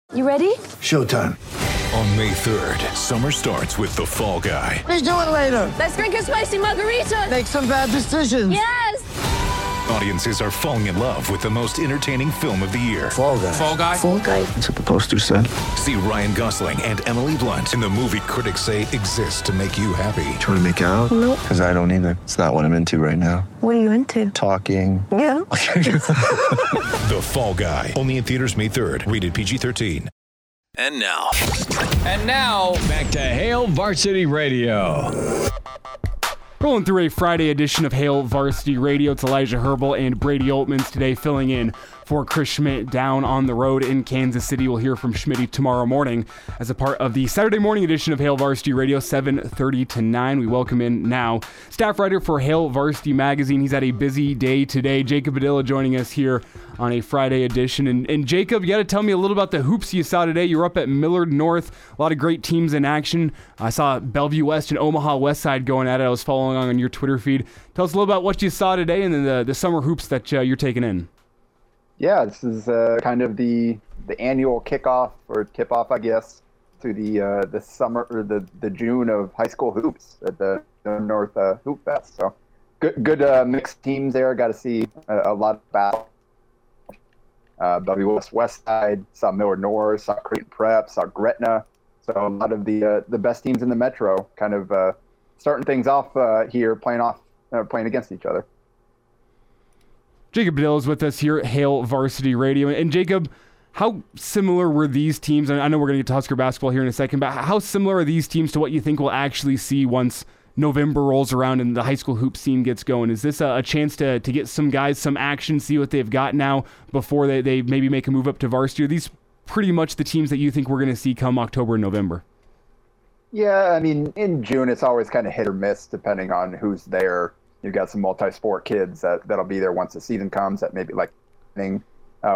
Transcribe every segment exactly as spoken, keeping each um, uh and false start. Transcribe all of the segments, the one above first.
You ready? Showtime. On May third, summer starts with The Fall Guy. Let's do it later. Let's drink a spicy margarita. Make some bad decisions. Yes! Audiences are falling in love with the most entertaining film of the year. Fall Guy. Fall Guy? Fall Guy. That's what the poster said. See Ryan Gosling and Emily Blunt in the movie critics say exists to make you happy. Trying to make it out? Nope. Because I don't either. It's not what I'm into right now. What are you into? Talking. Yeah. The Fall Guy. Only in theaters May third. Rated P G thirteen. And now. And now, back to Hail Varsity Radio. Rolling through a Friday edition of Hail Varsity Radio. It's Elijah Herbal and Brady Oltmans today filling in for Chris Schmidt down on the road in Kansas City. We'll hear from Schmitty tomorrow morning as a part of the Saturday morning edition of Hail Varsity Radio, seven thirty to nine. We welcome in now staff writer for Hail Varsity Magazine. He's had a busy day today. Jacob Padilla joining us here on a Friday edition. And, and Jacob, you got to tell me a little about the hoops you saw today. You were up at Millard North. A lot of great teams in action. I saw Bellevue West and Omaha West Side going at it. I was following along on your Twitter feed. Tell us a little about what you saw today and then the, the summer hoops that uh, you're taking in. Yeah, this is uh, kind of the the annual kickoff or tip-off, I guess, to the uh, the summer or the, the June of high school hoops at the North uh, Hoop Fest. So good good uh, mixed teams there. Got to see a, a lot of battle. Uh, Bellevue West West Side, saw Millard North, saw Creighton Prep, saw Gretna. So a lot of the uh, the best teams in the Metro kind of uh, starting things off uh, here, playing off, uh, playing against each other. Jacob Padilla is with us here at Hail Varsity Radio. And Jacob, how similar were these teams? And I know we're going to get to Husker basketball here in a second, but how similar are these teams to what you think we'll actually see once November rolls around and the high school hoop scene gets going? Is this a, a chance to to get some guys some action, see what they've got now before they, they maybe make a move up to varsity? Are these pretty much the teams that you think we're going to see come October and November? Yeah, I mean, in June, it's always kind of hit or miss depending on who's there. You've got some multi-sport kids that, that'll be there once the season comes that maybe like thing. Uh,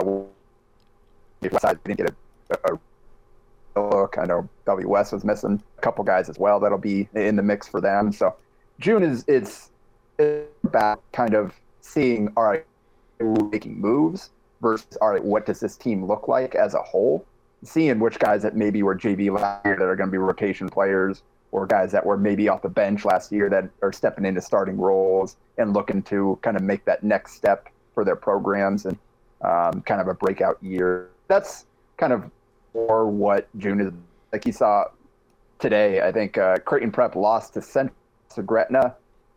I didn't get a, a look. I know Bellevue West was missing a couple guys as well that'll be in the mix for them. So June is it's, it's about kind of seeing, all right, we're making moves versus, all right, what does this team look like as a whole? Seeing which guys that maybe were J V last year that are going to be rotation players, or guys that were maybe off the bench last year that are stepping into starting roles and looking to kind of make that next step for their programs and um, kind of a breakout year. That's kind of more what June is. Like you saw today, I think uh, Creighton Prep lost to Central, to Gretna.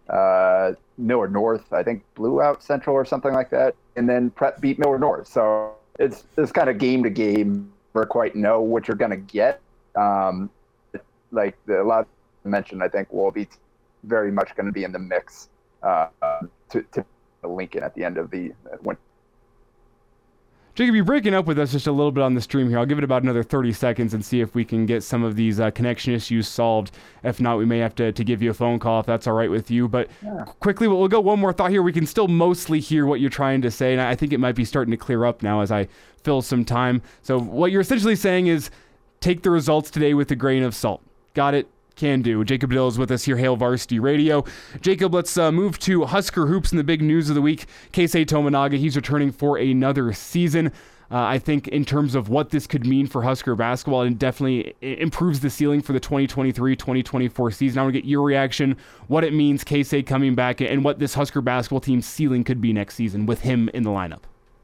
Uh, Millard North, I think, blew out Central or something like that. And then Prep beat Millard North. So it's, it's kind of game to game. Never quite know what you're going to get. Um, like the, a lot of mentioned, I think will be very much going to be in the mix uh, to, to Lincoln at the end of the uh, winter. Jacob, you're breaking up with us just a little bit on the stream here. I'll give it about another thirty seconds and see if we can get some of these uh, connection issues solved. If not, we may have to, to give you a phone call if that's all right with you. But yeah. Quickly, we'll, we'll go one more thought here. We can still mostly hear what you're trying to say, and I think it might be starting to clear up now as I fill some time. So what you're essentially saying is take the results today with a grain of salt. Got it? Can do. Jacob Padilla is with us here, Hail Varsity Radio. Jacob, let's uh, move to Husker hoops and the big news of the week. Keisei Tominaga, he's returning for another season. Uh, I think in terms of what this could mean for Husker basketball, it definitely improves the ceiling for the twenty twenty-three twenty twenty-four season. I want to get your reaction, what it means, Keisei coming back, and what this Husker basketball team's ceiling could be next season with him in the lineup.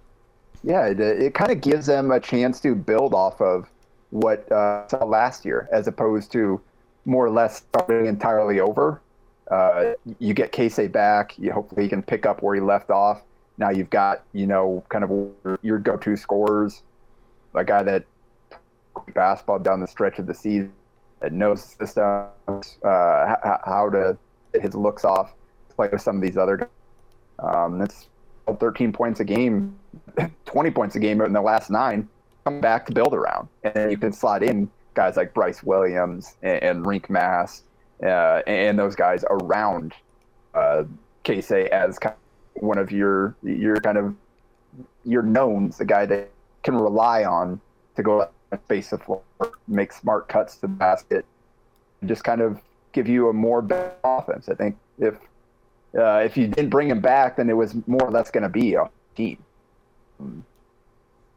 Yeah, it, it kind of gives them a chance to build off of what uh, saw last year, as opposed to more or less starting entirely over. Uh, you get Keisei back. You hopefully he can pick up where he left off. Now you've got, you know, kind of your go-to scorers, a guy that basketball down the stretch of the season, that knows the system, uh, how to get his looks off, play with some of these other guys. Um, it's thirteen points a game, twenty points a game in the last nine. Come back to build around, and then you can slot in guys like Bryce Williams and, and Rink Mass uh, and those guys around uh, Keisei as kind of one of your your kind of your knowns, the guy that can rely on to go out and space the floor, make smart cuts to the basket, and just kind of give you a more better offense. I think if uh, if you didn't bring him back, then it was more or less going to be a team.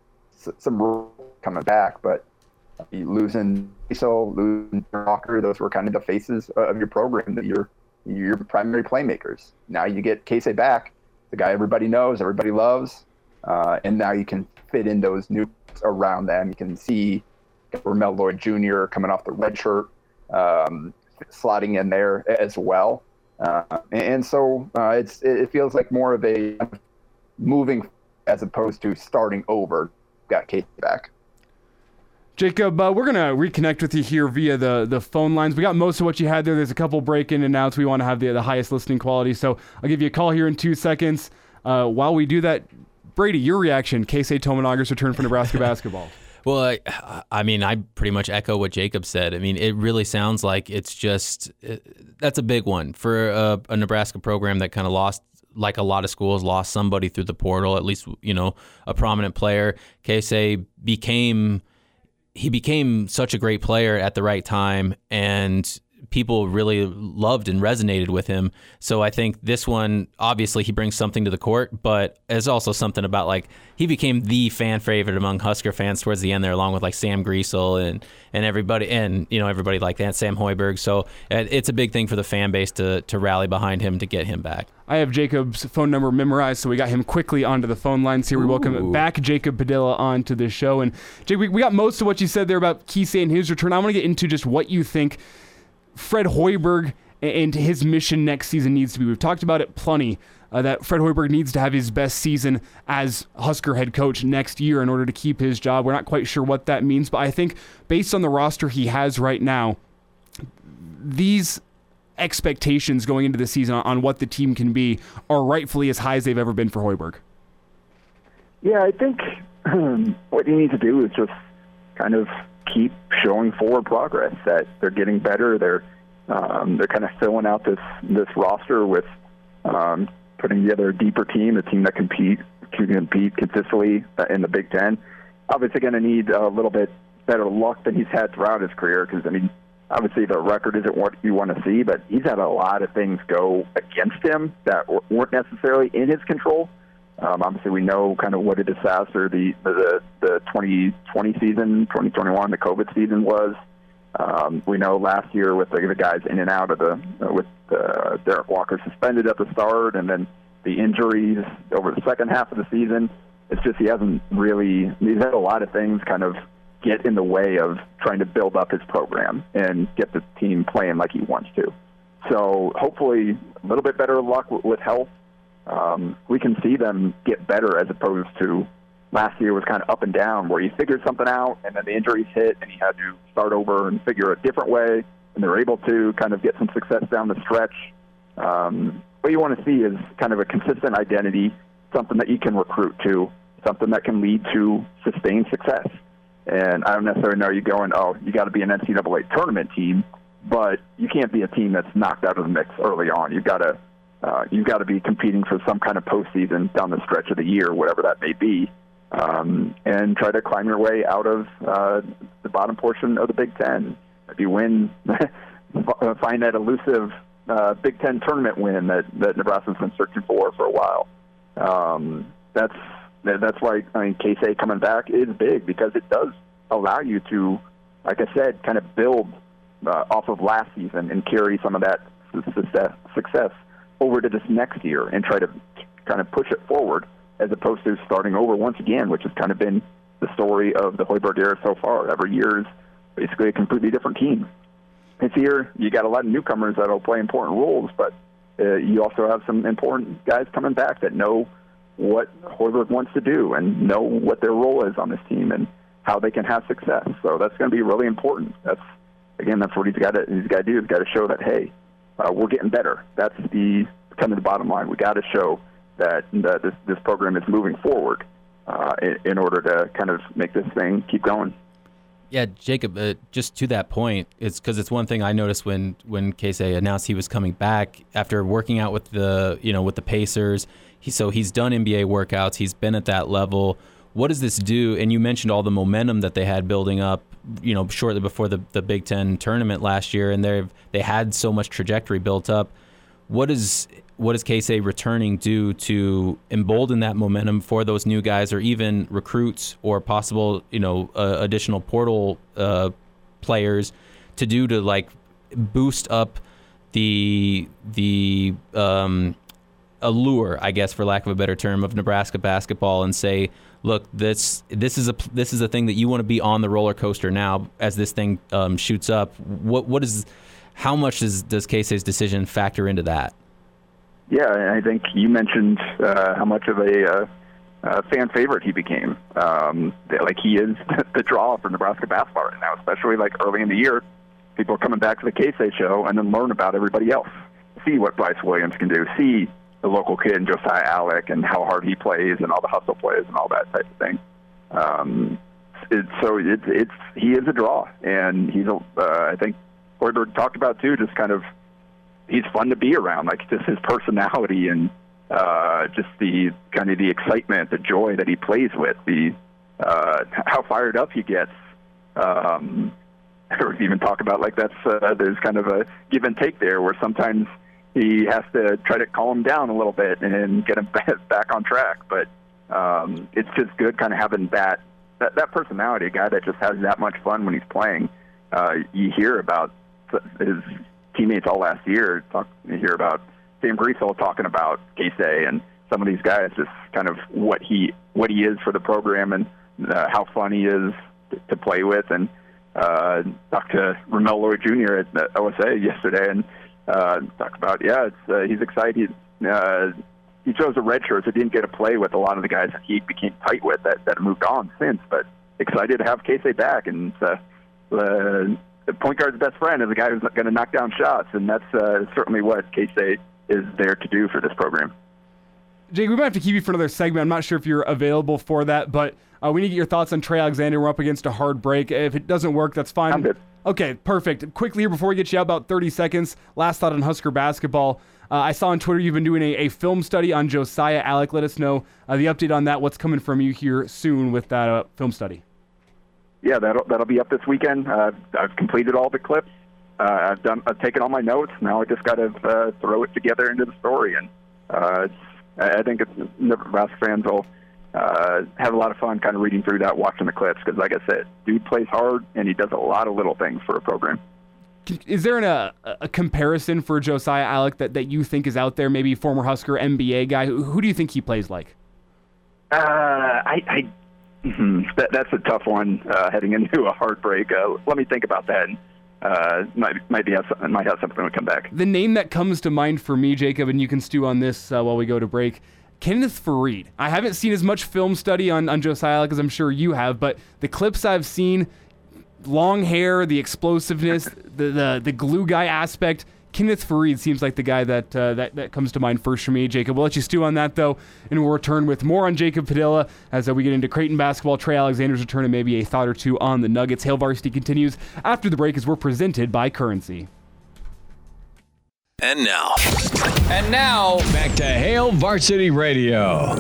some rules coming back, but you losing so losing Walker, those were kind of the faces of your program, that you're your primary playmakers. Now you get Casey back, the guy everybody knows, everybody loves, uh, and now you can fit in those new around them. You can see Ramel Lloyd Junior coming off the red shirt, um, slotting in there as well. Uh, and so uh, it's it feels like more of a moving as opposed to starting over. Got Casey back. Jacob, uh, we're going to reconnect with you here via the, the phone lines. We got most of what you had there. There's a couple break-in and outs. We want to have the, the highest listening quality. So I'll give you a call here in two seconds. Uh, while we do that, Brady, your reaction, Keisei Tominaga's return for Nebraska basketball. Well, I, I mean, I pretty much echo what Jacob said. I mean, it really sounds like it's just, it, that's a big one for a, a Nebraska program that kind of lost, like a lot of schools, lost somebody through the portal, at least, you know, a prominent player. Keisei became... He became such a great player at the right time, and people really loved and resonated with him. So I think this one, obviously he brings something to the court, but there's also something about, like, he became the fan favorite among Husker fans towards the end there, along with like Sam Griesel and, and everybody, and, you know, everybody like that, Sam Hoiberg. So it's a big thing for the fan base to, to rally behind him to get him back. I have Jacob's phone number memorized, so we got him quickly onto the phone lines here. We Ooh. welcome back Jacob Padilla onto the show. And Jake, we, we got most of what you said there about Keisei and his return. I want to get into just what you think Fred Hoiberg and his mission next season needs to be. We've talked about it plenty, uh, that Fred Hoiberg needs to have his best season as Husker head coach next year in order to keep his job. We're not quite sure what that means, but I think based on the roster he has right now, these expectations going into the season on what the team can be are rightfully as high as they've ever been for Hoiberg. Yeah, I think um, what you need to do is just kind of keep showing forward progress, that they're getting better. They're um, they're kind of filling out this this roster with um, putting together a deeper team, a team that compete can compete consistently in the Big Ten. Obviously, going to need a little bit better luck than he's had throughout his career, because I mean, obviously the record isn't what you want to see, but he's had a lot of things go against him that weren't necessarily in his control. Um, obviously, we know kind of what a disaster the the, the twenty twenty season, twenty twenty-one, the COVID season was. Um, we know last year with the, the guys in and out of the uh, with uh, Derek Walker suspended at the start, and then the injuries over the second half of the season. It's just he hasn't really. He's had a lot of things kind of get in the way of trying to build up his program and get the team playing like he wants to. So hopefully a little bit better luck with, with health. Um, we can see them get better, as opposed to last year was kind of up and down, where he figured something out and then the injuries hit and he had to start over and figure a different way, and they were able to kind of get some success down the stretch. Um, what you want to see is kind of a consistent identity, something that you can recruit to, something that can lead to sustained success. And I don't necessarily know you going, oh, you got to be an N C double A tournament team, but you can't be a team that's knocked out of the mix early on. You've got to uh, you've got to be competing for some kind of postseason down the stretch of the year, whatever that may be, um, and try to climb your way out of uh, the bottom portion of the Big Ten. If you win, find that elusive uh, Big Ten tournament win that, that Nebraska's been searching for for a while. Um, that's That's why, I mean, Keisei coming back is big, because it does allow you to, like I said, kind of build uh, off of last season and carry some of that success, success over to this next year and try to kind of push it forward, as opposed to starting over once again, which has kind of been the story of the Hoiberg era so far. Every year is basically a completely different team. This year, you got a lot of newcomers that will play important roles, but uh, you also have some important guys coming back that know what Hoiberg wants to do and know what their role is on this team and how they can have success. So that's going to be really important. That's again, that's what he's got to he's got to do. He's got to show that, hey, uh, we're getting better. That's the kind of the bottom line. We got to show that, that this this program is moving forward uh, in, in order to kind of make this thing keep going. Yeah, Jacob, uh, just to that point, it's because it's one thing I noticed when when Keisei announced he was coming back after working out with the you know with the Pacers. He, so he's done N B A workouts. He's been at that level. What does this do? And you mentioned all the momentum that they had building up, you know, shortly before the, the Big Ten tournament last year, and they've they had so much trajectory built up. What is what is Keisei returning do to embolden that momentum for those new guys, or even recruits or possible, you know, uh, additional portal uh, players to do to like boost up the the um, allure, I guess, for lack of a better term, of Nebraska basketball, and say, look, this this is a this is a thing that you want to be on the roller coaster now as this thing um, shoots up. What what is how much is, does Keisei's decision factor into that? Yeah, and I think you mentioned uh, how much of a uh, uh, fan favorite he became. Um, like he is the draw for Nebraska basketball right now, especially like early in the year. People are coming back to the Keisei show and then learn about everybody else. See what Bryce Williams can do. See the local kid, Josiah Allick, and how hard he plays and all the hustle plays and all that type of thing. Um, it, so it, it's he is a draw, and he's a, uh, I think Hoiberg talked about too, just kind of he's fun to be around, like just his personality and uh, just the kind of the excitement, the joy that he plays with, the uh, how fired up he gets. Um, or even talk about like that's uh, there's kind of a give and take there, where sometimes he has to try to calm him down a little bit and get him back on track. But um, it's just good kind of having that, that that personality, a guy that just has that much fun when he's playing. Uh, you hear about his teammates all last year. Talk, you hear about Sam Griesel talking about Keisei and some of these guys, just kind of what he what he is for the program and uh, how fun he is to, to play with. And uh, talked to Ramel Lloyd Junior at O S A yesterday and uh, talked about yeah, it's, uh, he's excited. Uh, he chose a red shirt, so didn't get to play with a lot of the guys that he became tight with that that moved on since. But excited to have Keisei back, and uh, uh, the point guard's best friend is a guy who's going to knock down shots, and that's uh, certainly what Keisei is there to do for this program. Jake, we might have to keep you for another segment. I'm not sure if you're available for that, but uh, we need to get your thoughts on Trey Alexander. We're up against a hard break. If it doesn't work, that's fine. I'm good. Okay, perfect. Quickly here before we get you out, about thirty seconds, last thought on Husker basketball. Uh, I saw on Twitter you've been doing a, a film study on Josiah Allick. Let us know uh, the update on that, what's coming from you here soon with that uh, film study. Yeah, that'll that'll be up this weekend. Uh, I've completed all the clips. Uh, I've done. I've taken all my notes. Now I just got to uh, throw it together into the story, and uh, it's, I think it's, Nebraska fans will uh, have a lot of fun kind of reading through that, watching the clips, because, like I said, dude plays hard and he does a lot of little things for a program. Is there an, a, a comparison for Josiah Allick that, that you think is out there? Maybe former Husker N B A guy. Who, who do you think he plays like? Uh, I. I Mm-hmm. That, that's a tough one uh, heading into a heartbreak. Uh, let me think about that. Uh, might might be have something, might have something when we come back. The name that comes to mind for me, Jacob, and you can stew on this uh, while we go to break, Kenneth Faried. I haven't seen as much film study on, on Josiah Allick as I'm sure you have, but the clips I've seen, long hair, the explosiveness, the, the the glue guy aspect, Kenneth Faried seems like the guy that, uh, that that comes to mind first for me. Jacob, we'll let you stew on that, though, and we'll return with more on Jacob Padilla as uh, we get into Creighton basketball, Trey Alexander's return, and maybe a thought or two on the Nuggets. Hail Varsity continues after the break as we're presented by Currency. And now. And now, back to Hail Varsity Radio.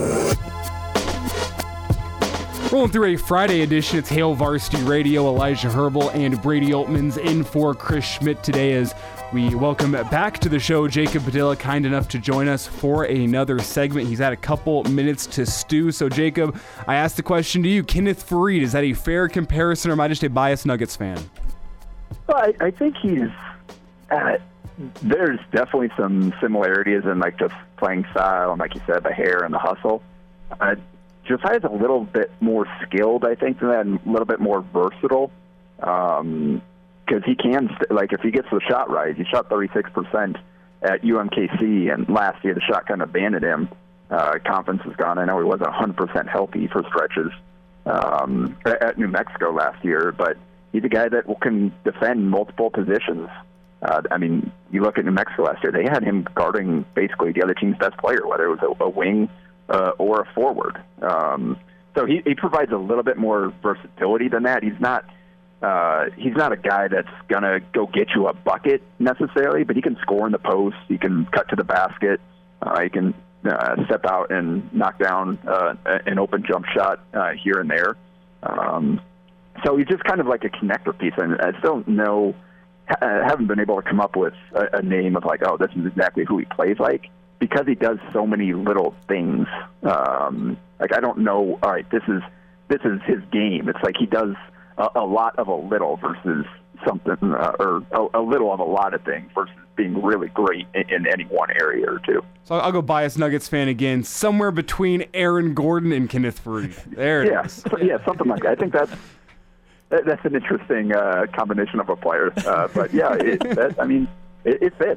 Rolling through a Friday edition, it's Hail Varsity Radio. Elijah Herbal and Brady Altman's in for Chris Schmidt today as we welcome back to the show Jacob Padilla, kind enough to join us for another segment. He's had a couple minutes to stew. So, Jacob, I asked the question to you. Kenneth Faried, is that a fair comparison, or am I just a biased Nuggets fan? Well, I, I think he's uh, there's definitely some similarities in like just playing style and, like you said, the hair and the hustle. Uh, Josiah's a little bit more skilled, I think, than that, and a little bit more versatile. Um, Because he can, like, if he gets the shot right, he shot thirty-six percent at U M K C, and last year the shot kind of abandoned him. Uh, confidence is gone. I know he wasn't one hundred percent healthy for stretches um, at New Mexico last year, but he's a guy that can defend multiple positions. Uh, I mean, you look at New Mexico last year, they had him guarding basically the other team's best player, whether it was a, a wing uh, or a forward. Um, so he, he provides a little bit more versatility than that. He's not Uh, he's not a guy that's going to go get you a bucket necessarily, but he can score in the post. He can cut to the basket. Uh, he can uh, step out and knock down uh, an open jump shot uh, here and there. Um, so he's just kind of like a connector piece. And I still know, I haven't been able to come up with a, a name of like, oh, this is exactly who he plays like, because he does so many little things. Um, like I don't know. All right, this is this is his game. It's like he does a, a lot of a little versus something, uh, or a, a little of a lot of things versus being really great in, in any one area or two. So I'll go biased Nuggets fan again, somewhere between Aaron Gordon and Kenneth Faried. There it yeah, is. So, yeah, something like that. I think that's that, that's an interesting uh, combination of a player. Uh, but yeah, it, that, I mean, it, it fits.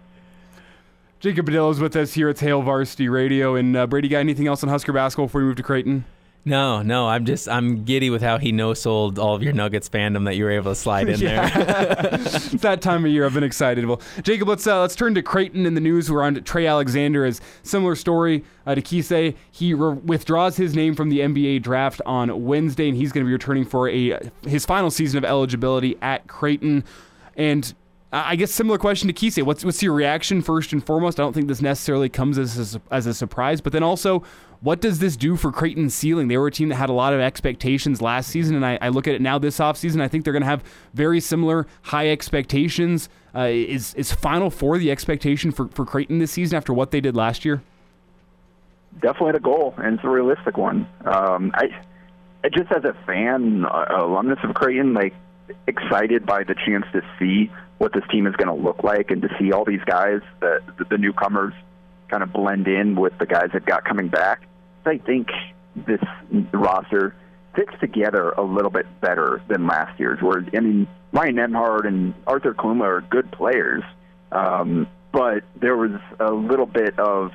Jacob Padilla is with us here at Hail Varsity Radio. And uh, Brady, got anything else on Husker basketball before we move to Creighton? No, no, I'm just I'm giddy with how he no-sold all of your Nuggets fandom that you were able to slide in yeah. there. It's that time of year. I've been excited. Well, Jacob, let's uh, let's turn to Creighton in the news. We're on to Trey Alexander. As similar story uh, to Kisei. He re- withdraws his name from the N B A draft on Wednesday, and he's going to be returning for a his final season of eligibility at Creighton. And I guess similar question to Kisei. What's what's your reaction first and foremost? I don't think this necessarily comes as a, as a surprise, but then also, what does this do for Creighton's ceiling? They were a team that had a lot of expectations last season, and I, I look at it now this offseason. I think they're going to have very similar high expectations. Uh, is is Final Four the expectation for, for Creighton this season after what they did last year? Definitely the goal, and it's a realistic one. Um, I, I just as a fan, uh, alumnus of Creighton, like excited by the chance to see what this team is going to look like and to see all these guys, the, the, the newcomers, kind of blend in with the guys that got coming back. I think this roster fits together a little bit better than last year's. Where I mean, Ryan Nembhard and Arthur Kluma are good players, um, but there was a little bit of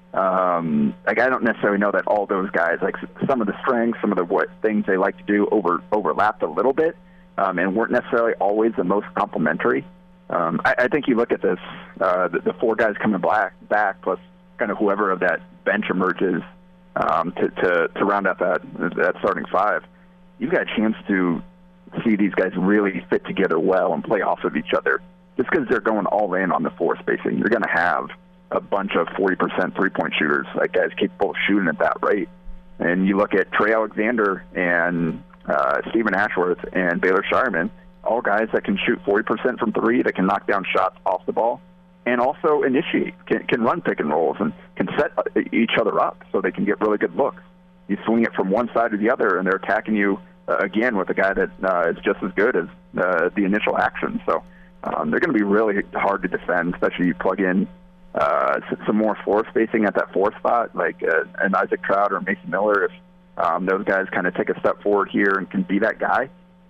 um, like I don't necessarily know that all those guys, like some of the strengths, some of the what things they like to do, over overlapped a little bit, um, and weren't necessarily always the most complementary. Um, I, I think you look at this, uh, the, the four guys coming back, back plus kind of whoever of that bench emerges um, to, to, to round out that that starting five. You've got a chance to see these guys really fit together well and play off of each other. Just because they're going all in on the floor spacing, you're going to have a bunch of forty percent three-point shooters, like guys capable of shooting at that rate. And you look at Trey Alexander and uh, Stephen Ashworth and Baylor Shireman, all guys that can shoot forty percent from three, that can knock down shots off the ball, and also initiate, can, can run pick and rolls, and can set each other up so they can get really good looks. You swing it from one side to the other, and they're attacking you, uh, again, with a guy that uh, is just as good as uh, the initial action. So um, they're going to be really hard to defend, especially you plug in uh, some more floor spacing at that fourth spot, like uh, an Isaac Trout or Mason Miller. If um, those guys kind of take a step forward here and can be that guy,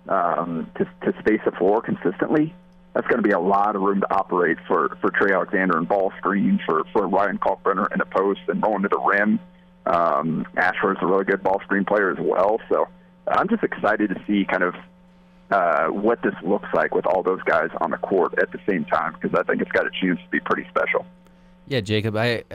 Um, to, to space the floor consistently, that's going to be a lot of room to operate for, for Trey Alexander and ball screens for, for Ryan Kalkbrenner in a post and rolling to the rim. Um, Ashworth's a really good ball screen player as well. So I'm just excited to see kind of uh, what this looks like with all those guys on the court at the same time, because I think it's got a chance to be pretty special. Yeah, Jacob, I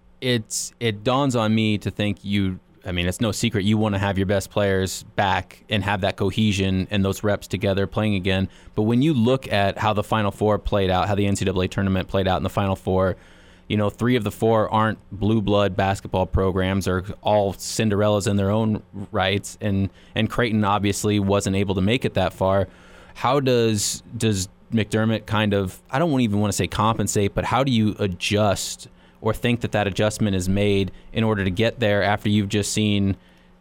it's it dawns on me to think you I mean, it's no secret you want to have your best players back and have that cohesion and those reps together playing again. But when you look at how the Final Four played out, how the N C double A tournament played out in the Final Four, you know, three of the four aren't blue blood basketball programs, or all Cinderellas in their own rights, and and Creighton obviously wasn't able to make it that far. How does does McDermott kind of, I don't even want to say compensate, but how do you adjust or think that that adjustment is made in order to get there after you've just seen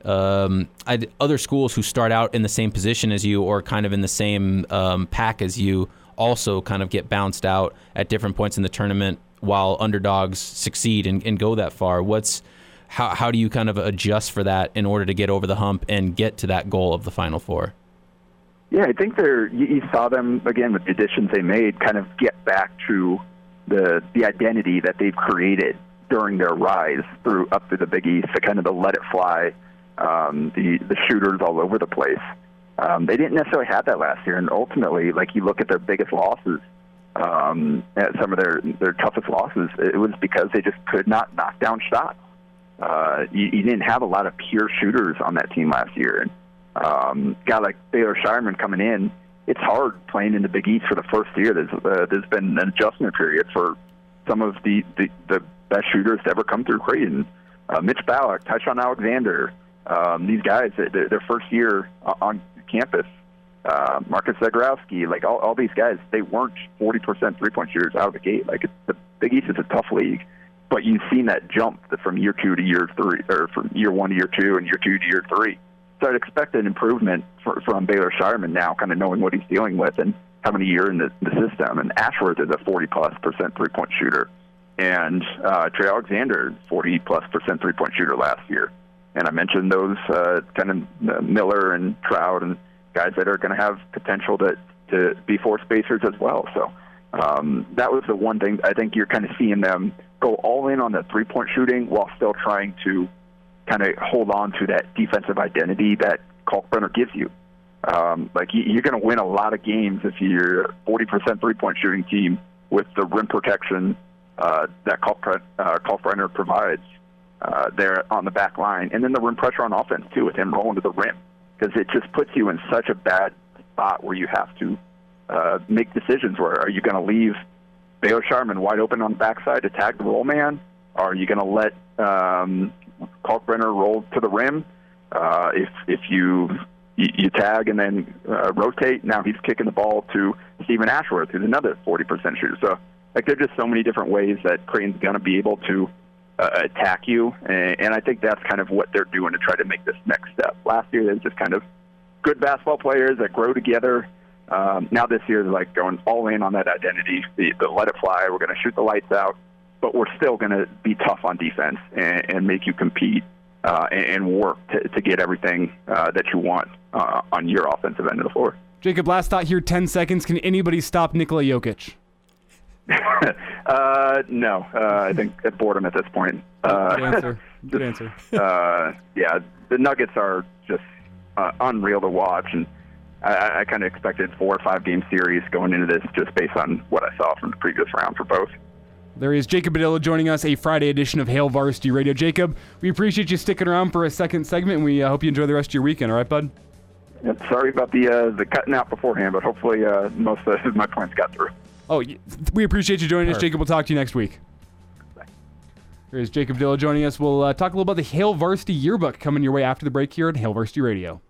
um, I'd, other schools who start out in the same position as you or kind of in the same um, pack as you also kind of get bounced out at different points in the tournament while underdogs succeed and, and go that far? What's how how do you kind of adjust for that in order to get over the hump and get to that goal of the Final Four? Yeah, I think they're. You, you saw them again with the additions they made, kind of get back to the the identity that they've created during their rise through up through the Big East, the kind of the let it fly, um, the the shooters all over the place. Um, they didn't necessarily have that last year, and ultimately, like you look at their biggest losses, um, at some of their their toughest losses, it was because they just could not knock down shots. Uh, you, you didn't have a lot of pure shooters on that team last year, and um, a guy like Baylor Shireman coming in, it's hard playing in the Big East for the first year. There's uh, there's been an adjustment period for some of the, the, the best shooters to ever come through Creighton. Uh, Mitch Ballack, Tyshawn Alexander, um, these guys, their, their first year on campus, uh, Marcus Zagorowski, like all, all these guys, they weren't forty percent three-point shooters out of the gate. Like it's, the Big East is a tough league. but you've seen that jump from year two to year three, or from year one to year two and year two to year three. So I'd expect an improvement for, from Baylor Scheierman now, kind of knowing what he's dealing with and having a year in the, the system. And Ashworth is a forty-plus percent three-point shooter. And uh, Trey Alexander, forty-plus percent three-point shooter last year. And I mentioned those uh, kind of uh, Miller and Trout and guys that are going to have potential to, to be force spacers as well. So um, that was the one thing I think you're kind of seeing them go all in on the three-point shooting while still trying to kind of hold on to that defensive identity that Kalkbrenner gives you. Um, like you're going to win a lot of games if you're a forty percent three-point shooting team with the rim protection uh, that Kalkbrenner, uh, Kalkbrenner provides uh, there on the back line, and then the rim pressure on offense too with him rolling to the rim, because it just puts you in such a bad spot where you have to uh, make decisions. Where are you going to leave Baylor Scheierman wide open on the backside to tag the roll man? Are you going to let um, Kalkbrenner roll to the rim? Uh, if if you you tag and then uh, rotate, now he's kicking the ball to Stephen Ashworth, who's another forty percent shooter. So like there are just so many different ways that Creighton's going to be able to uh, attack you, and, and I think that's kind of what they're doing to try to make this next step. Last year they were just kind of good basketball players that grow together. Um, now this year they're like going all in on that identity, the, the let it fly, we're going to shoot the lights out, but we're still going to be tough on defense and, and make you compete uh, and, and work to, to get everything uh, that you want uh, on your offensive end of the floor. Jacob, last thought here, ten seconds. Can anybody stop Nikola Jokic? uh, no, uh, I think at boredom at this point. Uh, Good answer. Good answer. uh, yeah, the Nuggets are just uh, unreal to watch, and I, I kind of expected four or five game series going into this just based on what I saw from the previous round for both. There is Jacob Badillo joining us, a Friday edition of Hail Varsity Radio. Jacob, we appreciate you sticking around for a second segment, and we uh, hope you enjoy the rest of your weekend. All right, bud? Yep, sorry about the uh, the cutting out beforehand, but hopefully uh, most of my points got through. Oh, we appreciate you joining us, Jacob. We'll talk to you next week. Bye. Here's Jacob Badillo joining us. We'll uh, talk a little about the Hail Varsity Yearbook coming your way after the break here at Hail Varsity Radio.